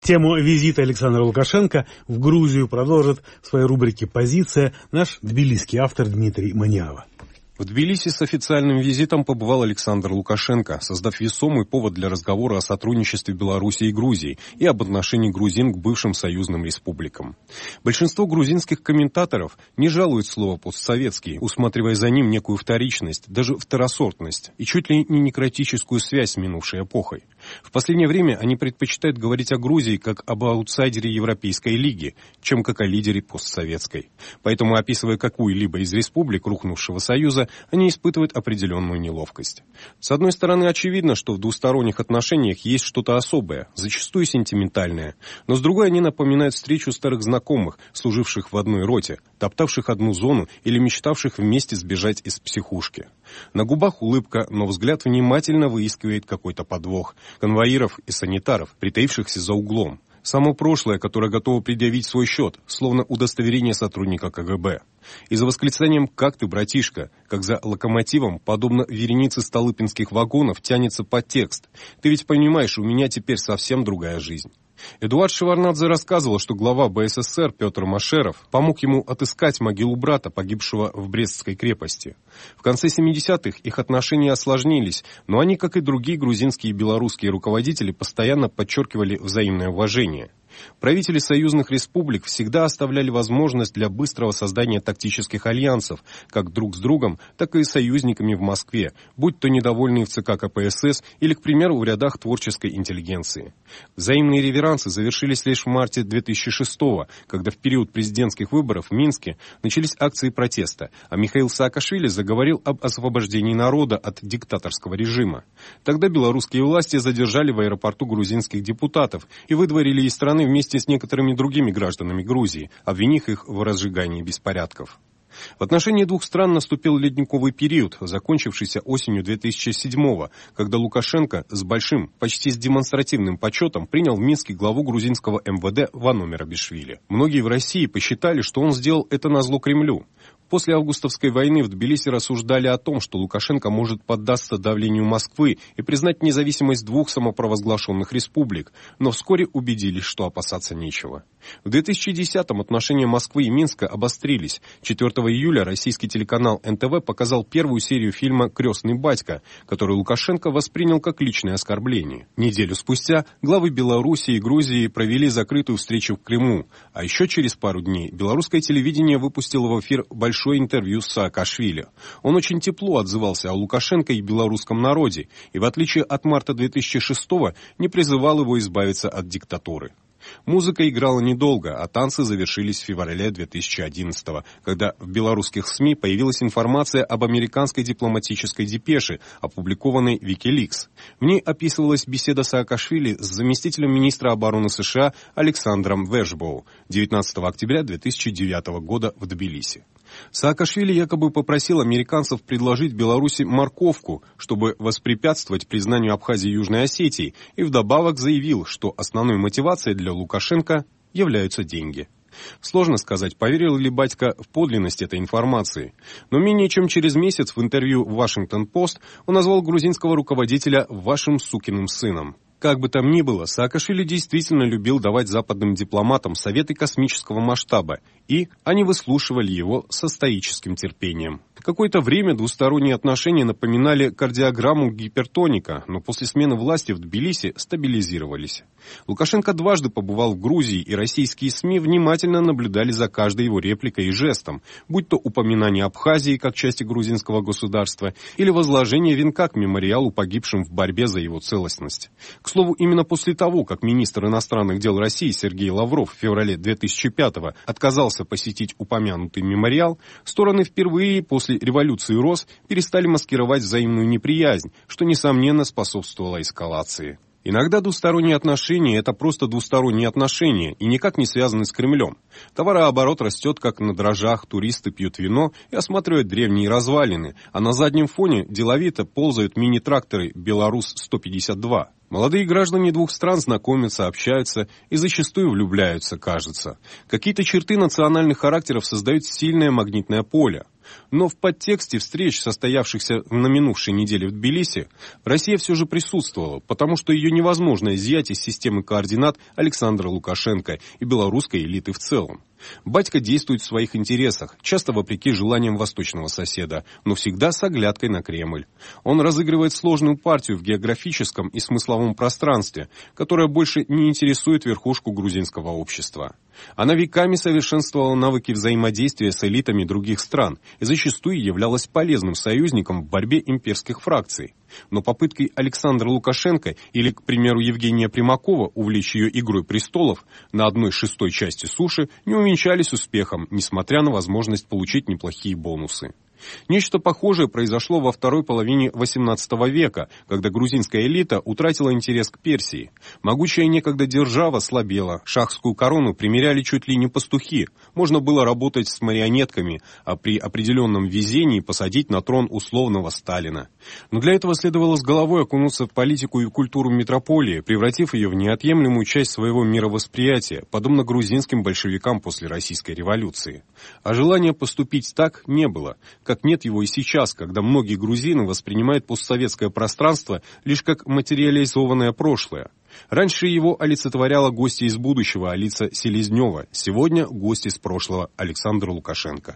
Тему визита Александра Лукашенко в Грузию продолжит в своей рубрике «Позиция» наш тбилисский автор Дмитрий Маниава. В Тбилиси с официальным визитом побывал Александр Лукашенко, создав весомый повод для разговора о сотрудничестве Беларуси и Грузии и об отношении грузин к бывшим союзным республикам. Большинство грузинских комментаторов не жалуют слово «постсоветский», усматривая за ним некую вторичность, даже второсортность и чуть ли не некротическую связь с минувшей эпохой. В последнее время они предпочитают говорить о Грузии как об аутсайдере Европейской лиги, чем как о лидере постсоветской. Поэтому, описывая какую-либо из республик рухнувшего союза, они испытывают определенную неловкость. С одной стороны, очевидно, что в двусторонних отношениях есть что-то особое, зачастую сентиментальное. Но с другой, они напоминают встречу старых знакомых, служивших в одной роте, топтавших одну зону или мечтавших вместе сбежать из психушки. На губах улыбка, но взгляд внимательно выискивает какой-то подвох. Конвоиров и санитаров, притаившихся за углом. Само прошлое, которое готово предъявить свой счет, словно удостоверение сотрудника КГБ. И за восклицанием «Как ты, братишка?», как за локомотивом, подобно веренице столыпинских вагонов, тянется подтекст. Ты ведь понимаешь, у меня теперь совсем другая жизнь. Эдуард Шеварднадзе рассказывал, что глава БССР Петр Машеров помог ему отыскать могилу брата, погибшего в Брестской крепости. В конце 70-х их отношения осложнились, но они, как и другие грузинские и белорусские руководители, постоянно подчеркивали взаимное уважение. Правители союзных республик всегда оставляли возможность для быстрого создания тактических альянсов, как друг с другом, так и с союзниками в Москве, будь то недовольные в ЦК КПСС или, к примеру, в рядах творческой интеллигенции. Взаимные реверансы завершились лишь в марте 2006-го, когда в период президентских выборов в Минске начались акции протеста, а Михаил Саакашвили заговорил об освобождении народа от диктаторского режима. Тогда белорусские власти задержали в аэропорту грузинских депутатов и выдворили из страны вместе с некоторыми другими гражданами Грузии, обвинив их в разжигании беспорядков. В отношении двух стран наступил ледниковый период, закончившийся осенью 2007-го, когда Лукашенко с большим, почти с демонстративным почетом принял в Минске главу грузинского МВД Вано Мерабишвили. Многие в России посчитали, что он сделал это назло Кремлю. После августовской войны в Тбилиси рассуждали о том, что Лукашенко может поддаться давлению Москвы и признать независимость двух самопровозглашенных республик, но вскоре убедились, что опасаться нечего. В 2010-м отношения Москвы и Минска обострились. 4 июля российский телеканал НТВ показал первую серию фильма «Крестный батька», который Лукашенко воспринял как личное оскорбление. Неделю спустя главы Беларуси и Грузии провели закрытую встречу в Крыму, а еще через пару дней белорусское телевидение выпустило в эфир большое интервью с Саакашвили. Он очень тепло отзывался о Лукашенко и белорусском народе, и в отличие от марта 2006-го не призывал его избавиться от диктатуры. Музыка играла недолго, а танцы завершились в феврале 2011-го, когда в белорусских СМИ появилась информация об американской дипломатической депеше, опубликованной Wikileaks. В ней описывалась беседа Саакашвили с заместителем министра обороны США Александром Вэшбоу 19 октября 2009 года в Тбилиси. Саакашвили якобы попросил американцев предложить Беларуси морковку, чтобы воспрепятствовать признанию Абхазии и Южной Осетии, и вдобавок заявил, что основной мотивацией для Лукашенко являются деньги. Сложно сказать, поверил ли батька в подлинность этой информации, но менее чем через месяц в интервью в «Вашингтон-Пост» он назвал грузинского руководителя «вашим сукиным сыном». Как бы там ни было, Саакашвили действительно любил давать западным дипломатам советы космического масштаба, и они выслушивали его со стоическим терпением. Какое-то время двусторонние отношения напоминали кардиограмму гипертоника, но после смены власти в Тбилиси стабилизировались. Лукашенко дважды побывал в Грузии, и российские СМИ внимательно наблюдали за каждой его репликой и жестом, будь то упоминание Абхазии как части грузинского государства или возложение венка к мемориалу погибшим в борьбе за его целостность. К слову, именно после того, как министр иностранных дел России Сергей Лавров в феврале 2005-го отказался посетить упомянутый мемориал, стороны впервые после революции РОС перестали маскировать взаимную неприязнь, что, несомненно, способствовало эскалации. Иногда двусторонние отношения – это просто двусторонние отношения и никак не связаны с Кремлем. Товарооборот растет как на дрожжах, туристы пьют вино и осматривают древние развалины, а на заднем фоне деловито ползают мини-тракторы «Беларусь-152». Молодые граждане двух стран знакомятся, общаются и зачастую влюбляются, кажется. Какие-то черты национальных характеров создают сильное магнитное поле. Но в подтексте встреч, состоявшихся на минувшей неделе в Тбилиси, Россия все же присутствовала, потому что ее невозможно изъять из системы координат Александра Лукашенко и белорусской элиты в целом. Батька действует в своих интересах, часто вопреки желаниям восточного соседа, но всегда с оглядкой на Кремль. Он разыгрывает сложную партию в географическом и смысловом пространстве, которая больше не интересует верхушку грузинского общества. Она веками совершенствовала навыки взаимодействия с элитами других стран и зачастую являлась полезным союзником в борьбе имперских фракций. Но попытки Александра Лукашенко или, к примеру, Евгения Примакова увлечь ее «Игрой престолов» на 1/6 части суши не увенчались успехом, несмотря на возможность получить неплохие бонусы. Нечто похожее произошло во второй половине XVIII века, когда грузинская элита утратила интерес к Персии. Могучая некогда держава слабела, шахскую корону примеряли чуть ли не пастухи, можно было работать с марионетками, а при определенном везении посадить на трон условного Сталина. Но для этого следовало с головой окунуться в политику и культуру метрополии, превратив ее в неотъемлемую часть своего мировосприятия, подобно грузинским большевикам после Российской революции. А желания поступить так не было, как нет его и сейчас, когда многие грузины воспринимают постсоветское пространство лишь как материализованное прошлое. Раньше его олицетворяло гости из будущего Алиса Селезнева, сегодня гость из прошлого Александр Лукашенко.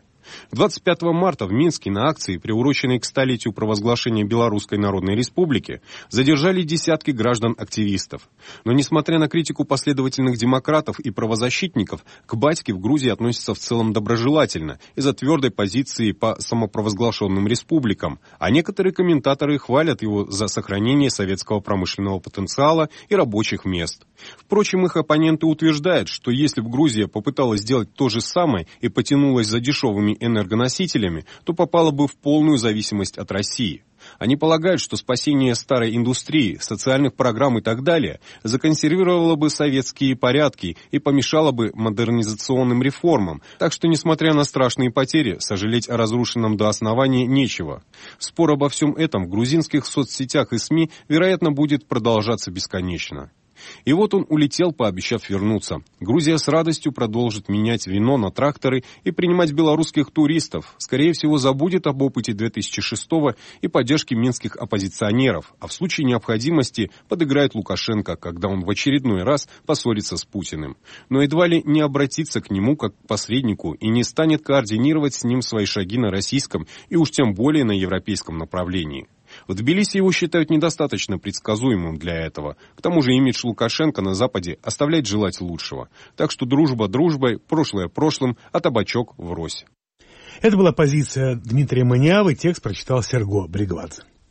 25 марта в Минске на акции, приуроченной к 100-летию провозглашения Белорусской Народной Республики, задержали десятки граждан-активистов. Но несмотря на критику последовательных демократов и правозащитников, к батьке в Грузии относятся в целом доброжелательно из-за твердой позиции по самопровозглашенным республикам, а некоторые комментаторы хвалят его за сохранение советского промышленного потенциала и рабочих мест. Впрочем, их оппоненты утверждают, что если бы Грузия попыталась сделать то же самое и потянулась за дешевыми энергоносителями, то попала бы в полную зависимость от России. Они полагают, что спасение старой индустрии, социальных программ и так далее законсервировало бы советские порядки и помешало бы модернизационным реформам, так что, несмотря на страшные потери, сожалеть о разрушенном до основания нечего. Спор обо всем этом в грузинских соцсетях и СМИ, вероятно, будет продолжаться бесконечно. И вот он улетел, пообещав вернуться. Грузия с радостью продолжит менять вино на тракторы и принимать белорусских туристов. Скорее всего, забудет об опыте 2006-го и поддержке минских оппозиционеров, а в случае необходимости подыграет Лукашенко, когда он в очередной раз поссорится с Путиным. Но едва ли не обратится к нему как к посреднику и не станет координировать с ним свои шаги на российском и уж тем более на европейском направлении. В Тбилиси его считают недостаточно предсказуемым для этого. К тому же имидж Лукашенко на Западе оставляет желать лучшего. Так что дружба дружбой, прошлое прошлым, а табачок врозь. Это была позиция Дмитрия Маниавы, текст прочитал Серго Бригвадзе.